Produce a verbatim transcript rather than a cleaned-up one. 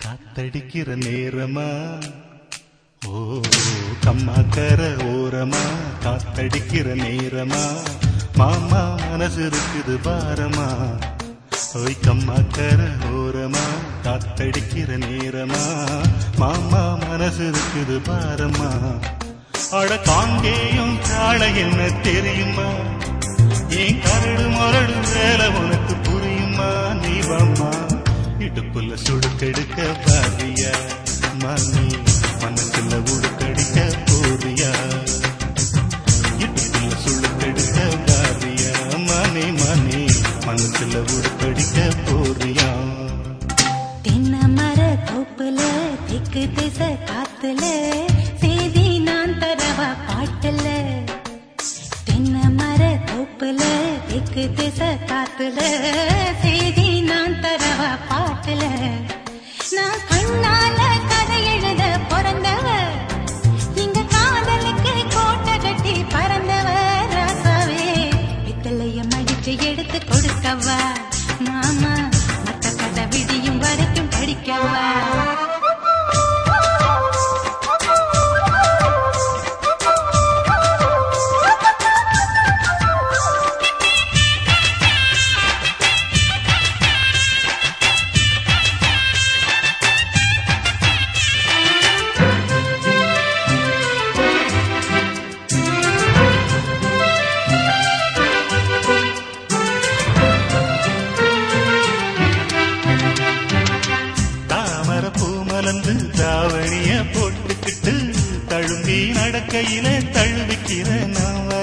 காத்தடிக்கிற நேரமா ஓ கம்மா கர ஓரமா காத்தடிக்கிற நேரமா மாமா மனசு இருக்குது பாரமா ஓய் கம்மா கர ஓரமா காத்தடிக்கிற நேரமா மாமா மனசு இருக்குது பாரமா அட காங்கேயும் காள என்ன தெரியுமா ஏன் கரடு மரடு வேலை உனக்கு புரியுமா நீ வாமா இடுப்புல சுடுக்கெடுக்க பாரியா மாமி மனசுல உடுக்கடிக்க போறியா இடுப்புல சுடுக்கெடுக்க பாரியா மானே மானே மனசுல உடுக்கடிக்க போறியா தென்னை மர தோப்புல தெற்கு திசை காத்துல செய்தி நான் தரவா பாட்டுல தென்னை மர தோப்புல தெற்கு திசை காத்துல செய்தி நான் தரவா பாட்டுல நான் கண்ணால கதை எழுத பிறந்தவ இங்க காதலுக்கு கோட்டை கட்டி பறந்தவ ராசாவே பித்தளைய மடிச்சு எடுத்து கொடுக்கவா மாமா மத்த கதை விடியும் வரைக்கும் படிக்கவா தாவணிய போட்டுக்கிட்டு தழும்பி நடக்கையில தழுவிக்கிற நான்